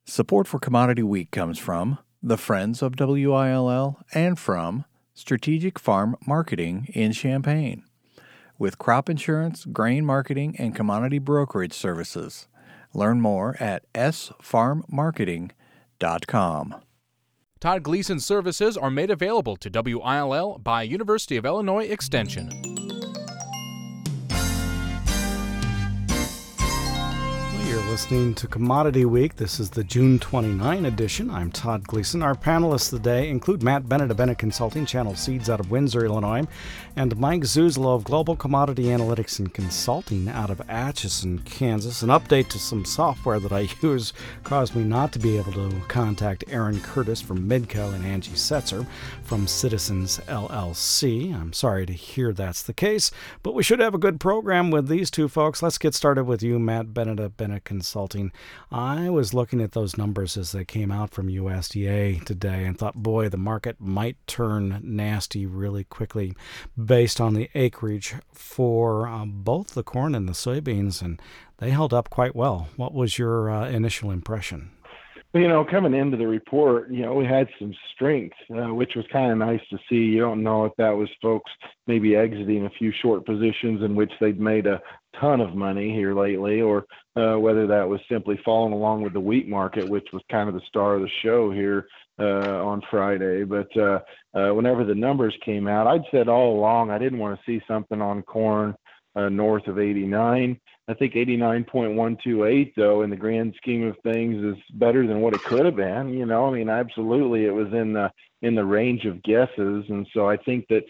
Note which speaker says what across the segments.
Speaker 1: Support for Commodity Week comes from the Friends of WILL and from Strategic Farm Marketing in Champaign, with crop insurance, grain marketing, and commodity brokerage services. Learn more at sfarmmarketing.com.
Speaker 2: Todd Gleason services are made available to WILL by University of Illinois Extension.
Speaker 3: You're listening to Commodity Week. This is the June 29 edition. I'm Todd Gleason. Our panelists today include Matt Bennett of Bennett Consulting, Channel Seeds out of Windsor, Illinois, and Mike Zuzolo of Global Commodity Analytics and Consulting out of Atchison, Kansas. An update to some software that I use caused me not to be able to contact Aaron Curtis from Midco and Angie Setzer from Citizens LLC. I'm sorry to hear that's the case, but we should have a good program with these two folks. Let's get started with you, Matt Bennett of Bennett Consulting. I was looking at those numbers as they came out from USDA today and thought, boy, the market might turn nasty really quickly based on the acreage for both the corn and the soybeans, and they held up quite well. What was your initial impression?
Speaker 4: Well, coming into the report, we had some strength, which was kind of nice to see. You don't know if that was folks maybe exiting a few short positions in which they'd made a ton of money here lately, or whether that was simply following along with the wheat market, which was kind of the star of the show here on Friday. But whenever the numbers came out, I'd said all along I didn't want to see something on corn north of 89. I think 89.128, though, in the grand scheme of things, is better than what it could have been. Absolutely, it was in the range of guesses, and so I think that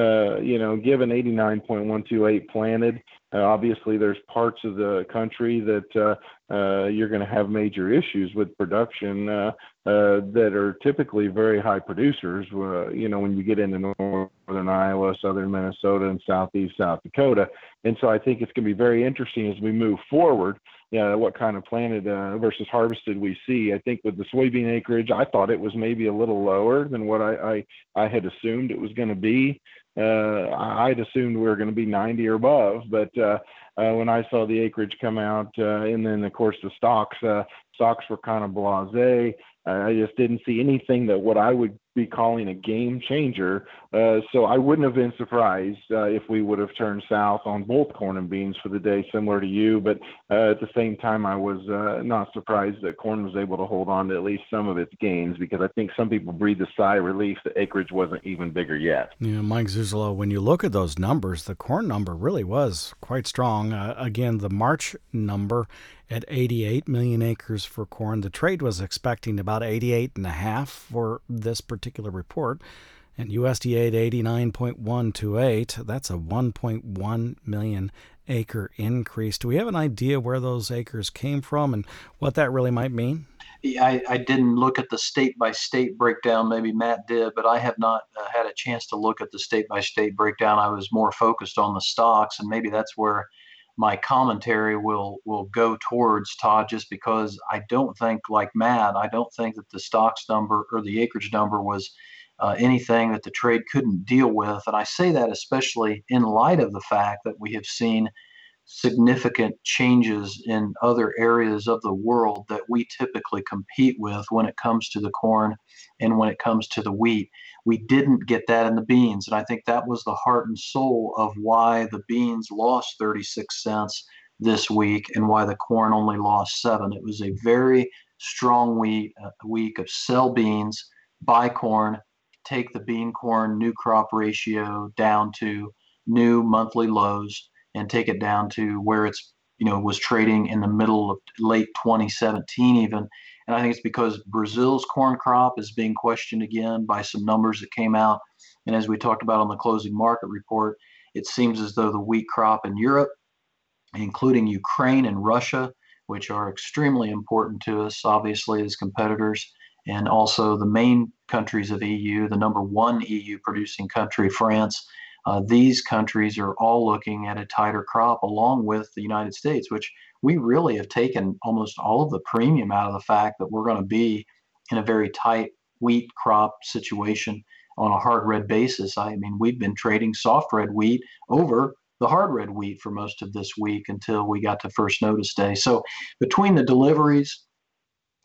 Speaker 4: given 89.128 planted, obviously there's parts of the country that you're going to have major issues with production that are typically very high producers. When you get into northern Iowa, southern Minnesota, and southeast South Dakota, and so I think it's going to be very interesting as we move forward. What kind of planted versus harvested we see. I think with the soybean acreage, I thought it was maybe a little lower than what I had assumed it was going to be. I'd assumed we were going to be 90 or above, but when I saw the acreage come out, and then of course the stocks were kind of blasé. I just didn't see anything that what I would be calling a game changer. So I wouldn't have been surprised if we would have turned south on both corn and beans for the day, similar to you. But at the same time, I was not surprised that corn was able to hold on to at least some of its gains, because I think some people breathed a sigh of relief that acreage wasn't even bigger yet.
Speaker 3: Mike Zuzolo, when you look at those numbers, the corn number really was quite strong. Again, the March number at 88 million acres for corn. The trade was expecting about 88.5 for this particular report, and USDA at 89.128. That's a 1.1 million acre increase. Do we have an idea where those acres came from and what that really might mean?
Speaker 5: Yeah, I didn't look at the state-by-state breakdown. Maybe Matt did, but I have not had a chance to look at the state-by-state breakdown. I was more focused on the stocks, and maybe that's where my commentary will go towards, Todd, just because I don't think, like Matt, I don't think that the stocks number or the acreage number was anything that the trade couldn't deal with. And I say that especially in light of the fact that we have seen significant changes in other areas of the world that we typically compete with when it comes to the corn and when it comes to the wheat. We didn't get that in the beans, and I think that was the heart and soul of why the beans lost 36 cents this week and why the corn only lost 7. It was a very strong week of sell beans, buy corn, take the bean corn new crop ratio down to new monthly lows, and take it down to where it's was trading in the middle of late 2017 even. And I think it's because Brazil's corn crop is being questioned again by some numbers that came out. And as we talked about on the closing market report, it seems as though the wheat crop in Europe, including Ukraine and Russia, which are extremely important to us, obviously, as competitors, and also the main countries of EU, the number one EU producing country, France, these countries are all looking at a tighter crop along with the United States, which we really have taken almost all of the premium out of the fact that we're going to be in a very tight wheat crop situation on a hard red basis. I mean, we've been trading soft red wheat over the hard red wheat for most of this week until we got to first notice day. So between the deliveries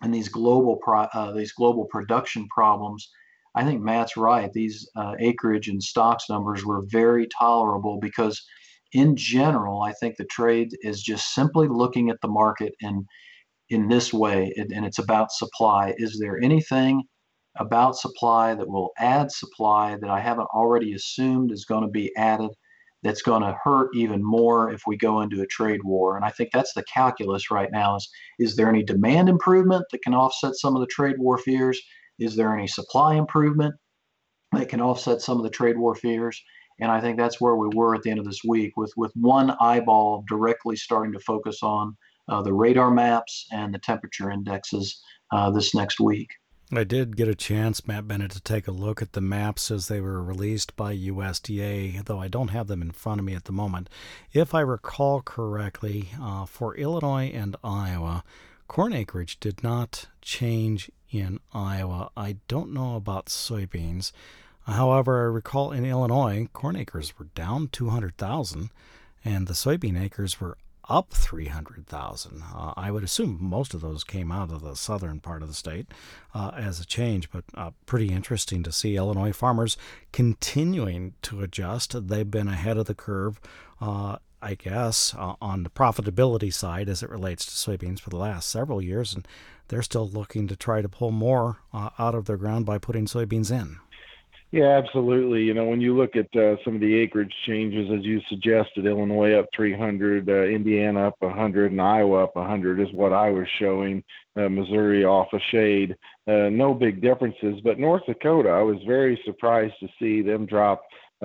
Speaker 5: and these global production problems, I think Matt's right. These acreage and stocks numbers were very tolerable because, in general, I think the trade is just simply looking at the market in this way, and it's about supply. Is there anything about supply that will add supply that I haven't already assumed is going to be added that's going to hurt even more if we go into a trade war? And I think that's the calculus right now is there any demand improvement that can offset some of the trade war fears? Is there any supply improvement that can offset some of the trade war fears? And I think that's where we were at the end of this week with one eyeball directly starting to focus on the radar maps and the temperature indexes this next week.
Speaker 3: I did get a chance, Matt Bennett, to take a look at the maps as they were released by USDA, though I don't have them in front of me at the moment. If I recall correctly, for Illinois and Iowa, corn acreage did not change in Iowa. I don't know about soybeans. However, I recall in Illinois, corn acres were down 200,000, and the soybean acres were up 300,000. I would assume most of those came out of the southern part of the state as a change, but pretty interesting to see Illinois farmers continuing to adjust. They've been ahead of the curve, I guess, on the profitability side as it relates to soybeans for the last several years, and they're still looking to try to pull more out of their ground by putting soybeans in.
Speaker 4: Yeah, absolutely. You know, when you look at some of the acreage changes, as you suggested, Illinois up 300, Indiana up 100, and Iowa up 100 is what I was showing. Missouri off a shade. No big differences. But North Dakota, I was very surprised to see them drop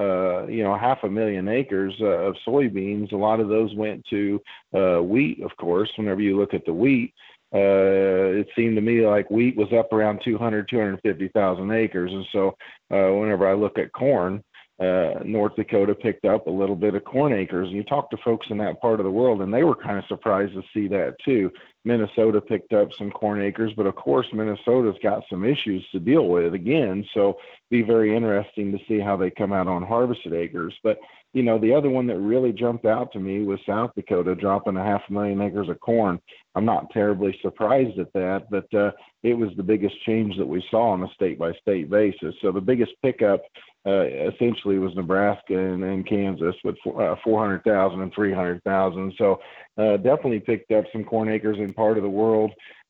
Speaker 4: 500,000 acres of soybeans. A lot of those went to wheat, of course. Whenever you look at the wheat, it seemed to me like wheat was up around 250,000 acres. And so whenever I look at corn, North Dakota picked up a little bit of corn acres. And you talk to folks in that part of the world, and they were kind of surprised to see that too. Minnesota picked up some corn acres, but of course Minnesota's got some issues to deal with again. So be very interesting to see how they come out on harvested acres. But you know, the other one that really jumped out to me was South Dakota dropping 500,000 acres of corn. I'm not terribly surprised at that, but it was the biggest change that we saw on a state-by-state basis. So the biggest pickup essentially was Nebraska and Kansas with 400,000 and 300,000. So definitely picked up some corn acres in part of the world.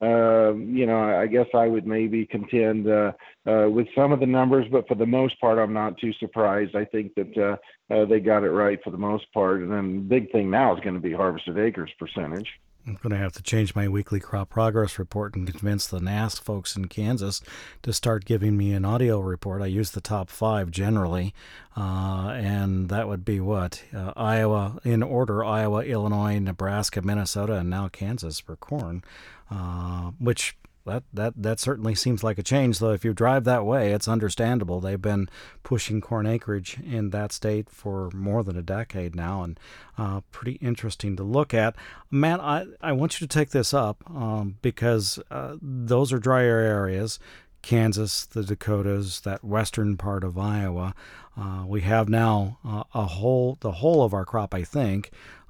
Speaker 4: I guess I would maybe contend with some of the numbers, but for the most part, I'm not too surprised. I think that they got it right for the most part. And then the big thing now is going to be harvested acres percentage.
Speaker 3: I'm going to have to change my weekly crop progress report and convince the NASS folks in Kansas to start giving me an audio report. I use the top 5 generally, and that would be what? Iowa, in order, Iowa, Illinois, Nebraska, Minnesota, and now Kansas for corn, which that certainly seems like a change, though if you drive that way, it's understandable. They've been pushing corn acreage in that state for more than a decade now, and pretty interesting to look at. Matt, I want you to take this up because those are drier areas. Kansas, the Dakotas, that western part of Iowa. We have now the whole of our crop, I think,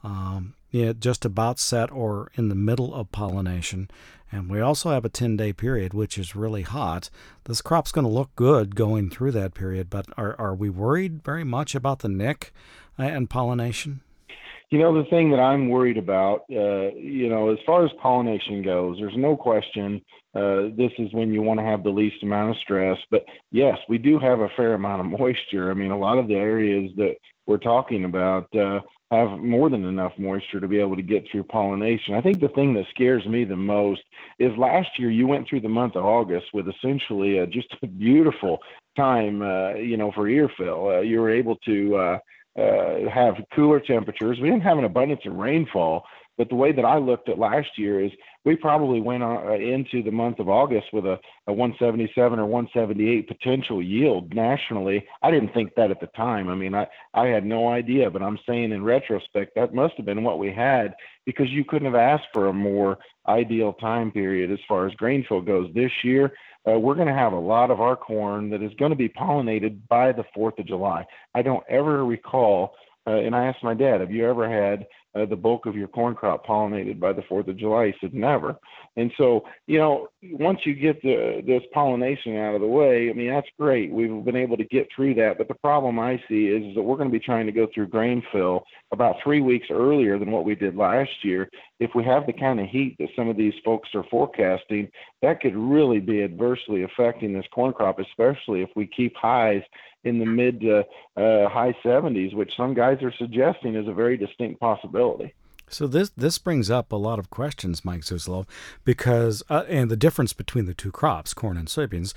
Speaker 3: just about set or in the middle of pollination. And we also have a 10-day period, which is really hot. This crop's going to look good going through that period, but are we worried very much about the nick and pollination?
Speaker 4: You know, the thing that I'm worried about, as far as pollination goes, there's no question this is when you want to have the least amount of stress. But yes, we do have a fair amount of moisture. I mean, a lot of the areas that we're talking about have more than enough moisture to be able to get through pollination. I think the thing that scares me the most is last year you went through the month of August with essentially just a beautiful time, for ear fill. You were able to have cooler temperatures. We didn't have an abundance of rainfall, but the way that I looked at last year is we probably went into the month of August with a 177 or 178 potential yield nationally. I didn't think that at the time. I mean, I had no idea, but I'm saying in retrospect, that must have been what we had because you couldn't have asked for a more ideal time period as far as grain fill goes. This year, we're going to have a lot of our corn that is going to be pollinated by the 4th of July. I don't ever recall, and I asked my dad, have you ever had the bulk of your corn crop pollinated by the 4th of July? He said, never. And so, once you get this pollination out of the way, I mean, that's great. We've been able to get through that. But the problem I see is that we're going to be trying to go through grain fill about 3 weeks earlier than what we did last year. If we have the kind of heat that some of these folks are forecasting, that could really be adversely affecting this corn crop, especially if we keep highs in the mid to high 70s, which some guys are suggesting is a very distinct possibility.
Speaker 3: So this brings up a lot of questions, Mike Zuzolo, because and the difference between the two crops, corn and soybeans.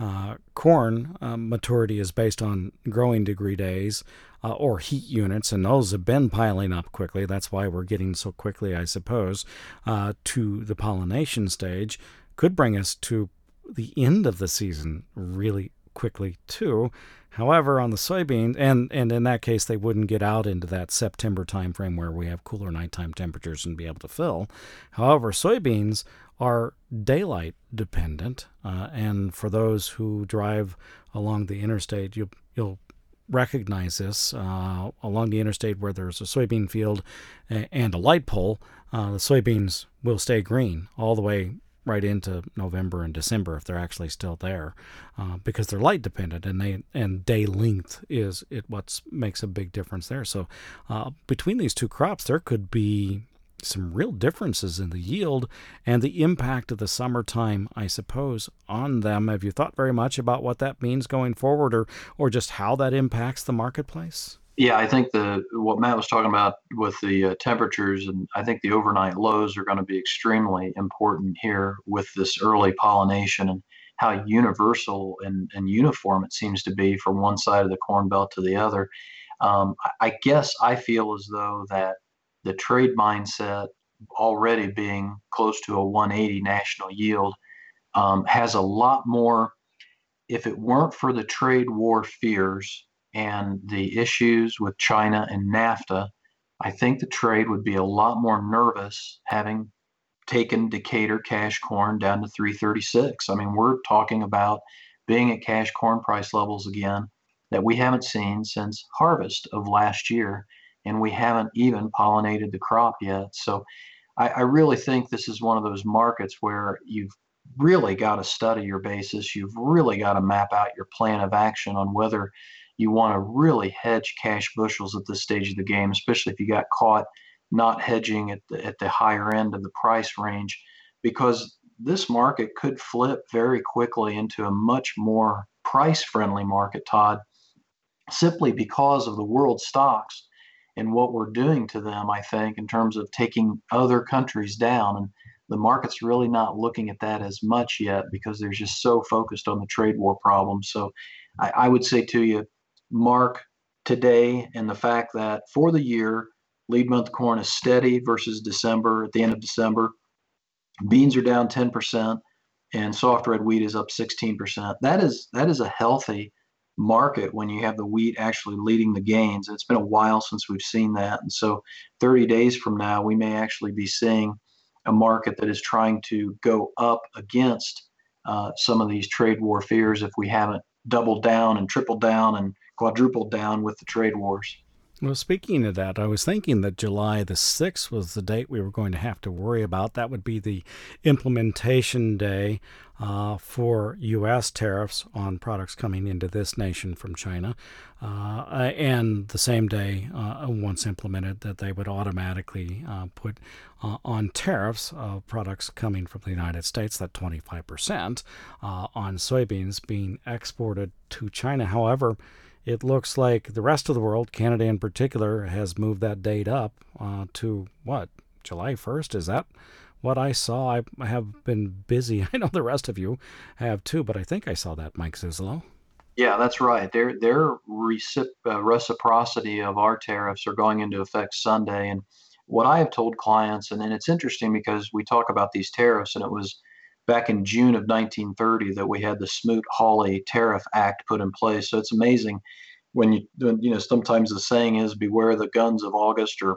Speaker 3: Corn maturity is based on growing degree days or heat units, and those have been piling up quickly. That's why we're getting so quickly, I suppose, to the pollination stage. Could bring us to the end of the season really quickly too. However, on the soybean, and in that case, they wouldn't get out into that September timeframe where we have cooler nighttime temperatures and be able to fill. However, soybeans are daylight dependent, and for those who drive along the interstate, you'll recognize this. Along the interstate where there's a soybean field and a light pole, the soybeans will stay green all the way right into November and December if they're actually still there, because they're light dependent, and day length is what makes a big difference there. So between these two crops, there could be some real differences in the yield and the impact of the summertime, I suppose, on them. Have you thought very much about what that means going forward, or just how that impacts the marketplace?
Speaker 5: Yeah, I think what Matt was talking about with the temperatures, and I think the overnight lows are going to be extremely important here with this early pollination and how universal and uniform it seems to be from one side of the Corn Belt to the other. I guess I feel as though that the trade mindset, already being close to a 180 national yield, has a lot more. If it weren't for the trade war fears and the issues with China and NAFTA, I think the trade would be a lot more nervous, having taken Decatur cash corn down to 336. I mean, we're talking about being at cash corn price levels again that we haven't seen since harvest of last year, and we haven't even pollinated the crop yet. So I really think this is one of those markets where you've really got to study your basis. You've really got to map out your plan of action on whether you want to really hedge cash bushels at this stage of the game, especially if you got caught not hedging at the higher end of the price range, because this market could flip very quickly into a much more price-friendly market, Todd, simply because of the world stocks and what we're doing to them, I think, in terms of taking other countries down. And the market's really not looking at that as much yet because they're just so focused on the trade war problem. So I would say to you, mark today and the fact that for the year, lead month corn is steady versus December. At the end of December, beans are down 10% and soft red wheat is up 16%. That is a healthy market when you have the wheat actually leading the gains. It's been a while since we've seen that. And so 30 days from now, we may actually be seeing a market that is trying to go up against some of these trade war fears if we haven't doubled down and tripled down and quadrupled down with the trade wars.
Speaker 3: Well, speaking of that, I was thinking that July the 6th was the date we were going to have to worry about. That would be the implementation day for U.S. tariffs on products coming into this nation from China. And the same day, once implemented, that they would automatically put on tariffs of products coming from the United States, that 25% on soybeans being exported to China. However, it looks like the rest of the world, Canada in particular, has moved that date up to, July 1st? Is that what I saw? I have been busy. I know the rest of you have too, but I think I saw that, Mike Zuzolo.
Speaker 5: Yeah, that's right. Their reciprocity of our tariffs are going into effect Sunday. And what I have told clients, and then it's interesting because we talk about these tariffs, and it was back in June of 1930 that we had the Smoot-Hawley Tariff Act put in place. So it's amazing when sometimes the saying is beware the guns of August, or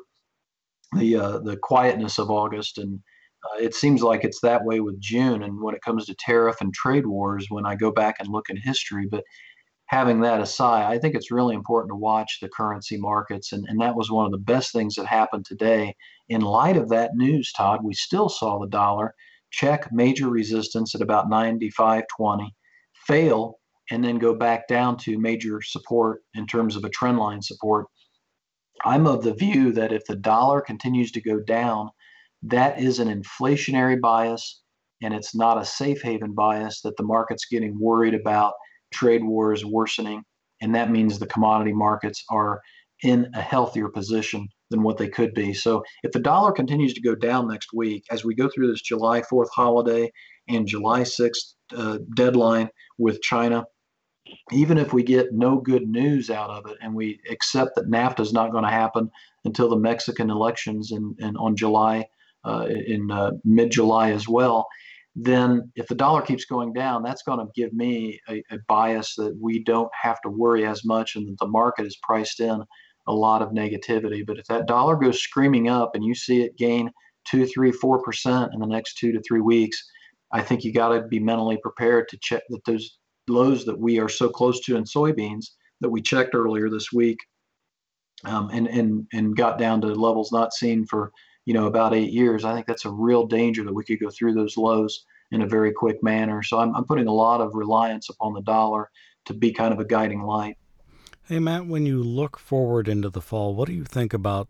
Speaker 5: the quietness of August. And it seems like it's that way with June. And when it comes to tariff and trade wars, when I go back and look in history, but having that aside, I think it's really important to watch the currency markets. And that was one of the best things that happened today. In light of that news, Todd, we still saw the dollar check major resistance at about 95.20, fail, and then go back down to major support in terms of a trend line support. I'm of the view that if the dollar continues to go down, that is an inflationary bias, and it's not a safe haven bias that the market's getting worried about trade wars worsening. And that means the commodity markets are in a healthier position than what they could be. So if the dollar continues to go down next week, as we go through this July 4th holiday and July 6th deadline with China, even if we get no good news out of it and we accept that NAFTA is not going to happen until the Mexican elections in on July, in mid-July as well, then if the dollar keeps going down, that's going to give me a bias that we don't have to worry as much and that the market is priced in a lot of negativity. But if that dollar goes screaming up and you see it gain 2, 3, 4% in the next 2 to 3 weeks, I think you got to be mentally prepared to check that those lows that we are so close to in soybeans that we checked earlier this week, and got down to levels not seen for about 8 years. I think that's a real danger that we could go through those lows in a very quick manner. So I'm putting a lot of reliance upon the dollar to be kind of a guiding light.
Speaker 3: Hey, Matt, when you look forward into the fall, what do you think about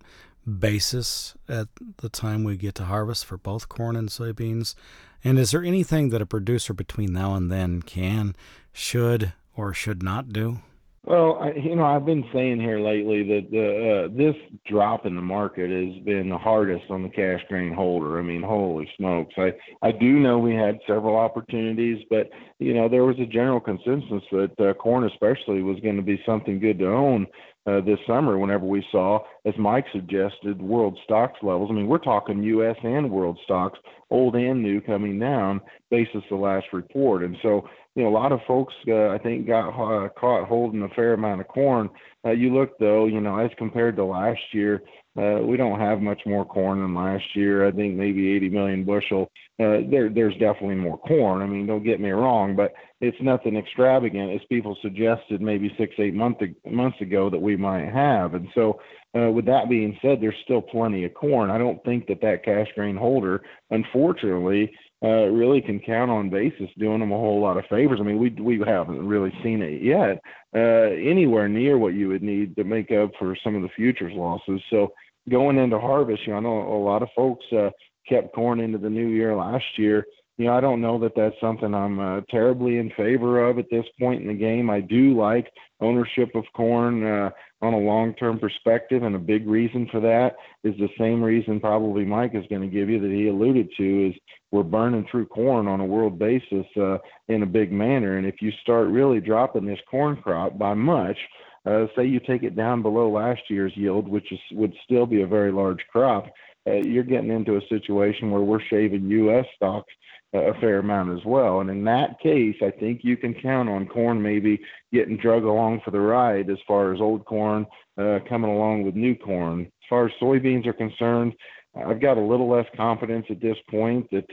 Speaker 3: basis at the time we get to harvest for both corn and soybeans? And is there anything that a producer between now and then can, should, or should not do?
Speaker 4: Well, I've been saying here lately that this drop in the market has been the hardest on the cash grain holder. I mean, holy smokes. I do know we had several opportunities, but, there was a general consensus that corn especially was going to be something good to own this summer whenever we saw, as Mike suggested, world stocks levels. I mean, we're talking U.S. and world stocks, old and new, coming down basis the last report. And so, a lot of folks, I think, got caught holding a fair amount of corn. You look, though, as compared to last year, we don't have much more corn than last year. I think maybe 80 million bushel. There's definitely more corn. I mean, don't get me wrong, but it's nothing extravagant, as people suggested maybe 6-8 months ago that we might have. And so, with that being said, there's still plenty of corn. I don't think that cash grain holder, unfortunately, really can count on basis doing them a whole lot of favors. I mean, we haven't really seen it yet anywhere near what you would need to make up for some of the futures losses. So going into harvest, I know a lot of folks kept corn into the new year last year. I don't know that that's something I'm terribly in favor of at this point in the game. I do like ownership of corn on a long-term perspective, and a big reason for that is the same reason probably Mike is going to give you that he alluded to, is we're burning through corn on a world basis in a big manner. And if you start really dropping this corn crop by much, say you take it down below last year's yield, which would still be a very large crop, you're getting into a situation where we're shaving U.S. stocks a fair amount as well. And in that case, I think you can count on corn maybe getting drug along for the ride as far as old corn coming along with new corn. As far as soybeans are concerned, I've got a little less confidence at this point that,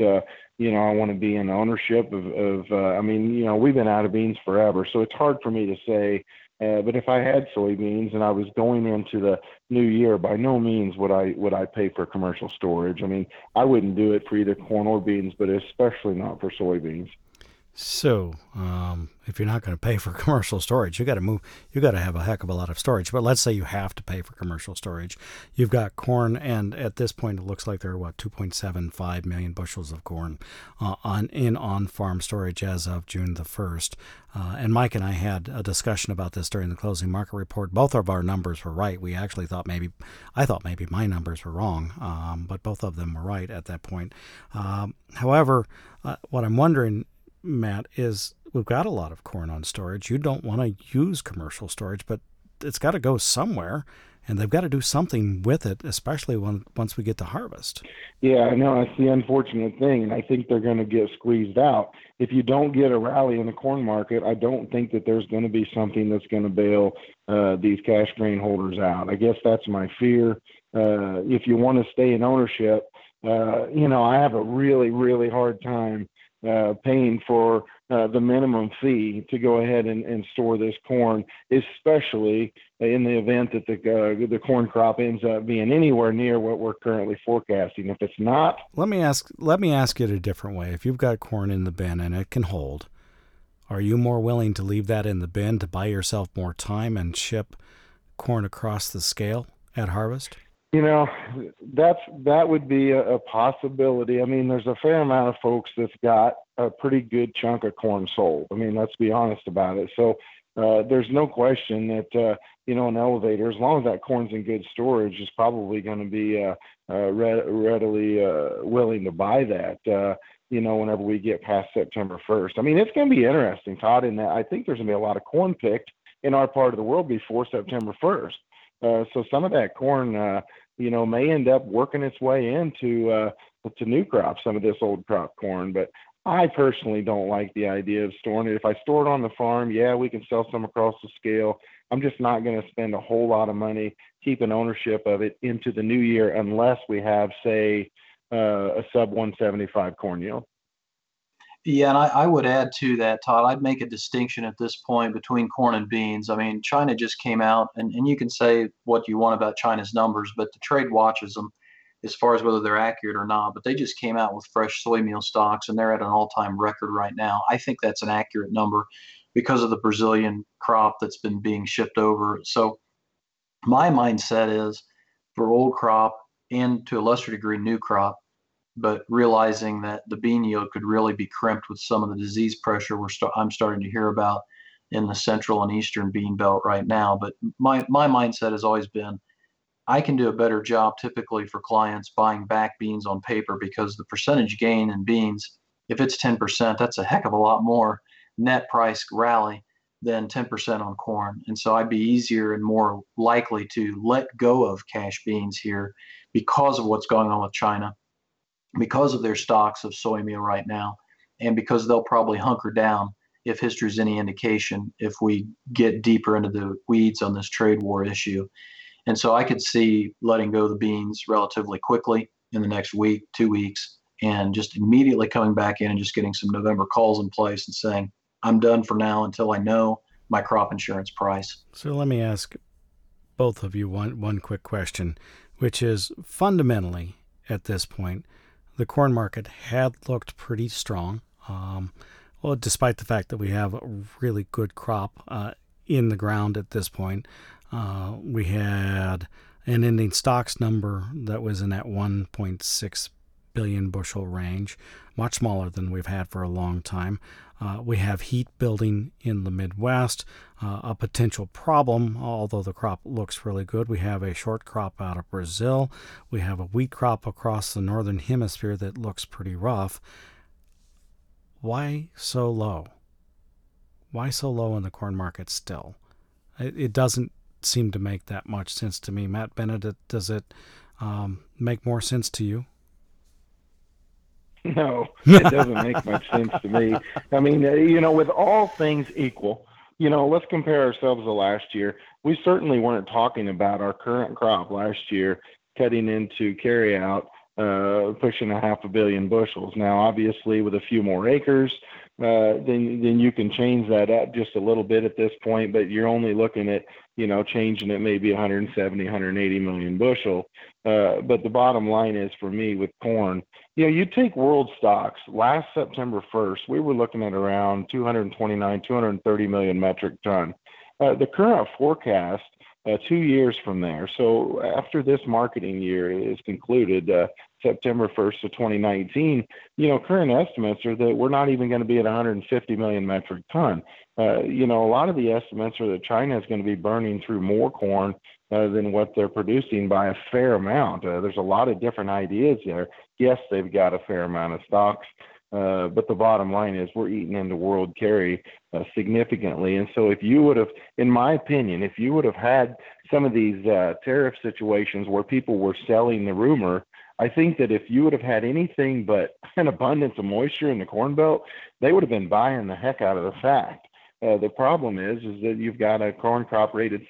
Speaker 4: I want to be in ownership of we've been out of beans forever, so it's hard for me to say. But if I had soybeans and I was going into the new year, by no means would I pay for commercial storage. I mean, I wouldn't do it for either corn or beans, but especially not for soybeans.
Speaker 3: So, if you're not going to pay for commercial storage, you got to have a heck of a lot of storage. But let's say you have to pay for commercial storage. You've got corn, and at this point, it looks like there are 2.75 million bushels of corn on-farm storage as of June the 1st. And Mike and I had a discussion about this during the closing market report. Both of our numbers were right. We actually thought I thought maybe my numbers were wrong, but both of them were right at that point. However, what I'm wondering, Matt, is we've got a lot of corn on storage. You don't want to use commercial storage, but it's got to go somewhere, and they've got to do something with it, especially once we get to harvest.
Speaker 4: Yeah, I know. That's the unfortunate thing, and I think they're going to get squeezed out. If you don't get a rally in the corn market, I don't think that there's going to be something that's going to bail these cash grain holders out. I guess that's my fear. If you want to stay in ownership, I have a really, really hard time paying for the minimum fee to go ahead and store this corn, especially in the event that the corn crop ends up being anywhere near what we're currently forecasting. If it's not,
Speaker 3: let me ask it a different way. If you've got corn in the bin and it can hold, are you more willing to leave that in the bin to buy yourself more time and ship corn across the scale at harvest?
Speaker 4: That would be a possibility. I mean, there's a fair amount of folks that's got a pretty good chunk of corn sold. I mean, let's be honest about it. So there's no question that, an elevator, as long as that corn's in good storage, is probably going to be readily willing to buy that, whenever we get past September 1st. I mean, it's going to be interesting, Todd, in that I think there's going to be a lot of corn picked in our part of the world before September 1st. So some of that corn, may end up working its way into to new crop, some of this old crop corn. But I personally don't like the idea of storing it. If I store it on the farm, yeah, we can sell some across the scale. I'm just not going to spend a whole lot of money keeping ownership of it into the new year unless we have, say, a sub 175 corn yield.
Speaker 5: Yeah, and I would add to that, Todd. I'd make a distinction at this point between corn and beans. I mean, China just came out, and you can say what you want about China's numbers, but the trade watches them as far as whether they're accurate or not. But they just came out with fresh soy meal stocks, and they're at an all-time record right now. I think that's an accurate number because of the Brazilian crop that's been being shipped over. So my mindset is for old crop and to a lesser degree new crop, but realizing that the bean yield could really be crimped with some of the disease pressure I'm starting to hear about in the central and eastern bean belt right now. But my mindset has always been, I can do a better job typically for clients buying back beans on paper because the percentage gain in beans, if it's 10%, that's a heck of a lot more net price rally than 10% on corn. And so I'd be easier and more likely to let go of cash beans here because of what's going on with China, because of their stocks of soy meal right now, and because they'll probably hunker down, if history is any indication, if we get deeper into the weeds on this trade war issue. And so I could see letting go of the beans relatively quickly in the next week, 2 weeks, and just immediately coming back in and just getting some November calls in place and saying, I'm done for now until I know my crop insurance price.
Speaker 3: So let me ask both of you one quick question, which is fundamentally at this point, the corn market had looked pretty strong, despite the fact that we have a really good crop in the ground at this point. We had an ending stocks number that was in that 1.6 billion bushel range, much smaller than we've had for a long time. We have heat building in the Midwest, a potential problem, although the crop looks really good. We have a short crop out of Brazil. We have a wheat crop across the northern hemisphere that looks pretty rough. Why so low? Why so low in the corn market still? It doesn't seem to make that much sense to me. Matt Bennett, does it make more sense to you?
Speaker 4: No, it doesn't make much sense to me. I mean, with all things equal, let's compare ourselves to last year. We certainly weren't talking about our current crop last year cutting into carryout, pushing 500 million bushels. Now, obviously, with a few more acres, then you can change that up just a little bit at this point, but you're only looking at, changing it maybe 170, 180 million bushel. But the bottom line is for me with corn, you take world stocks last September 1st, we were looking at around 230 million metric ton. The current forecast 2 years from there. So after this marketing year is concluded, September 1st of 2019, current estimates are that we're not even going to be at 150 million metric ton. A lot of the estimates are that China is going to be burning through more corn than what they're producing by a fair amount. There's a lot of different ideas there. Yes, they've got a fair amount of stocks, but the bottom line is we're eating into world carry significantly. And so if you would have, in my opinion, if you would have had some of these tariff situations where people were selling the rumor, I think that if you would have had anything but an abundance of moisture in the Corn Belt, they would have been buying the heck out of the fact. The problem is that you've got a corn crop rated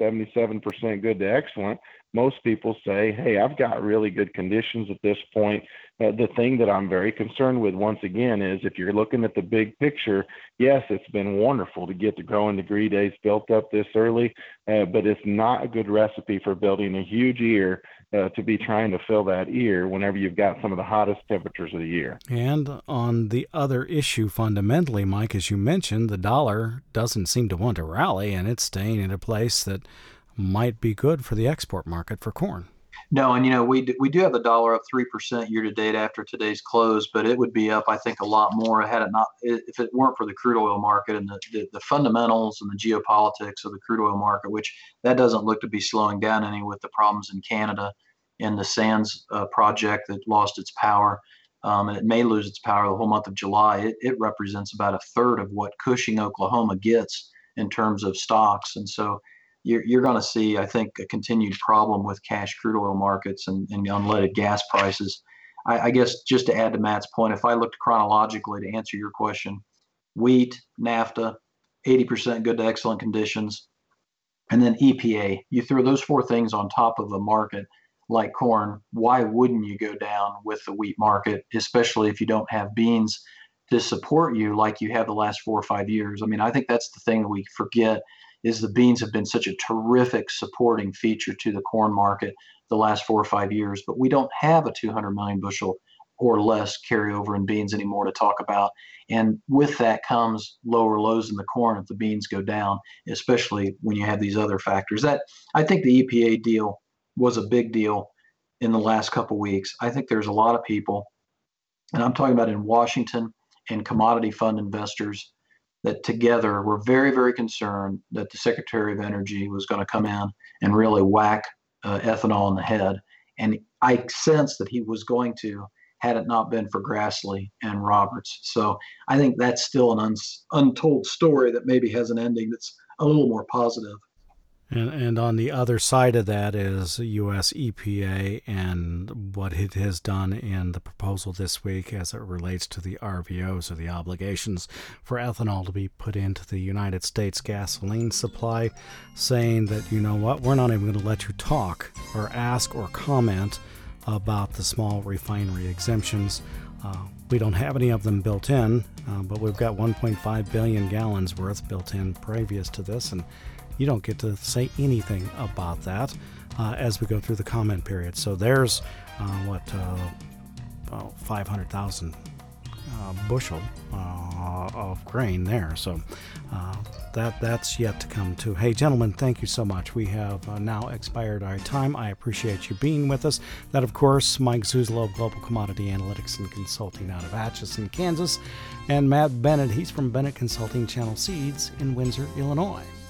Speaker 4: 77% good to excellent. Most people say, hey, I've got really good conditions at this point. The thing that I'm very concerned with, once again, is if you're looking at the big picture, yes, it's been wonderful to get the growing degree days built up this early, but it's not a good recipe for building a huge ear to be trying to fill that ear whenever you've got some of the hottest temperatures of the year.
Speaker 3: And on the other issue, fundamentally, Mike, as you mentioned, the dollar doesn't seem to want to rally, and it's staying in a place that might be good for the export market for corn.
Speaker 5: No, and we do have the dollar up 3% year to date after today's close, but it would be up, I think, a lot more had it not, if it weren't for the crude oil market and the fundamentals and the geopolitics of the crude oil market, which that doesn't look to be slowing down any with the problems in Canada and the Sands project that lost its power, and it may lose its power the whole month of July. It represents about a third of what Cushing, Oklahoma gets in terms of stocks, and so you're going to see, I think, a continued problem with cash crude oil markets and unleaded gas prices. I guess just to add to Matt's point, if I looked chronologically to answer your question, wheat, NAFTA, 80% good to excellent conditions, and then EPA. You throw those four things on top of a market like corn, why wouldn't you go down with the wheat market, especially if you don't have beans to support you like you have the last 4 or 5 years? I mean, I think that's the thing that we forget is the beans have been such a terrific supporting feature to the corn market the last 4 or 5 years, but we don't have a 200 million bushel or less carryover in beans anymore to talk about. And with that comes lower lows in the corn if the beans go down, especially when you have these other factors. That I think the EPA deal was a big deal in the last couple of weeks. I think there's a lot of people, and I'm talking about in Washington and commodity fund investors, that together were very, very concerned that the Secretary of Energy was going to come in and really whack ethanol in the head. And I sensed that he was going to, had it not been for Grassley and Roberts. So I think that's still an untold story that maybe has an ending that's a little more positive.
Speaker 3: And on the other side of that is U.S. EPA and what it has done in the proposal this week as it relates to the RVOs, or the obligations for ethanol to be put into the United States gasoline supply, saying that, you know what, we're not even going to let you talk or ask or comment about the small refinery exemptions. We don't have any of them built in, but we've got 1.5 billion gallons worth built in previous to this, and you don't get to say anything about that as we go through the comment period. So there's 500,000 bushel of grain there. So that's yet to come too. Hey, gentlemen, thank you so much. We have now expired our time. I appreciate you being with us. That, of course, Mike Zuzolo of Global Commodity Analytics and Consulting out of Atchison, Kansas, and Matt Bennett. He's from Bennett Consulting, Channel Seeds in Windsor, Illinois.